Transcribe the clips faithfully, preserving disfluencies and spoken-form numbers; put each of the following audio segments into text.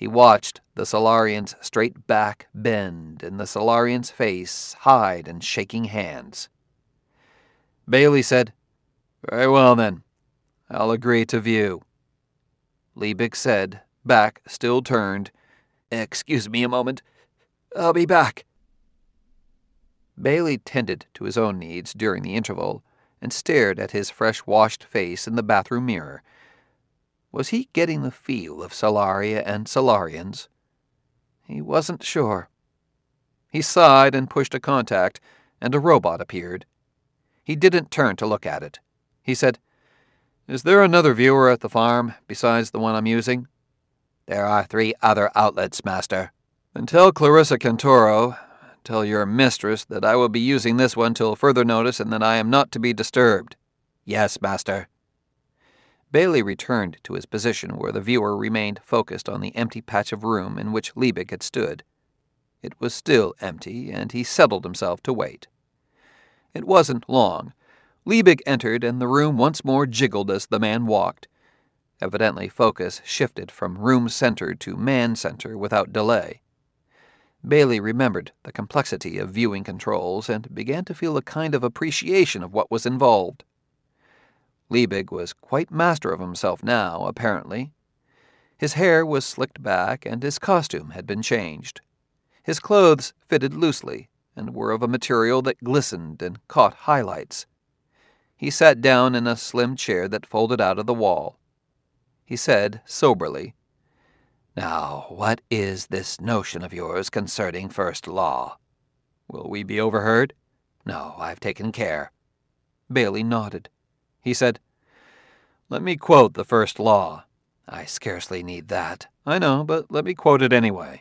He watched the Solarian's straight back bend and the Solarian's face hide in shaking hands. Bailey said, "Very well, then. I'll agree to view." Liebig said, back still turned, "Excuse me a moment. I'll be back." Bailey tended to his own needs during the interval and stared at his fresh-washed face in the bathroom mirror. Was he getting the feel of Solaria and Solarians? He wasn't sure. He sighed and pushed a contact, and a robot appeared. He didn't turn to look at it. He said, "Is there another viewer at the farm besides the one I'm using?" "There are three other outlets, Master." "Then tell Clarissa Cantoro, tell your mistress that I will be using this one till further notice and that I am not to be disturbed." "Yes, Master." Bailey returned to his position where the viewer remained focused on the empty patch of room in which Liebig had stood. It was still empty, and he settled himself to wait. It wasn't long. Liebig entered, and the room once more jiggled as the man walked. Evidently focus shifted from room-center to man-center without delay. Bailey remembered the complexity of viewing controls and began to feel a kind of appreciation of what was involved. Liebig was quite master of himself now, apparently. His hair was slicked back, and his costume had been changed. His clothes fitted loosely and were of a material that glistened and caught highlights. He sat down in a slim chair that folded out of the wall. He said soberly, "Now, what is this notion of yours concerning first law? Will we be overheard?" "No, I've taken care." Bailey nodded. He said, "Let me quote the first law." "I scarcely need that." "I know, but let me quote it anyway.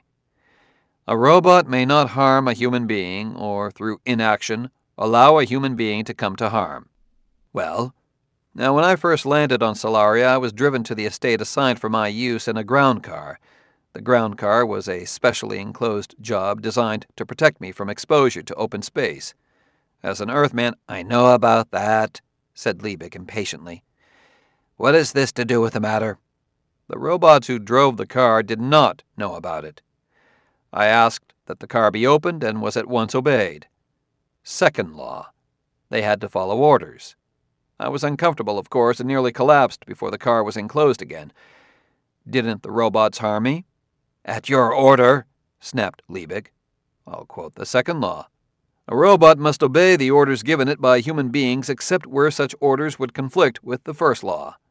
A robot may not harm a human being, or through inaction, allow a human being to come to harm." "Well?" "Now, when I first landed on Solaria, I was driven to the estate assigned for my use in a ground car. The ground car was a specially enclosed job designed to protect me from exposure to open space. As an Earthman, "I know about that," said Liebig impatiently. "What has this to do with the matter?" "The robots who drove the car did not know about it. I asked that the car be opened and was at once obeyed. Second law. They had to follow orders. I was uncomfortable, of course, and nearly collapsed before the car was enclosed again. Didn't the robots harm me?" "At your order," snapped Liebig. "I'll quote the second law. A robot must obey the orders given it by human beings except where such orders would conflict with the first law."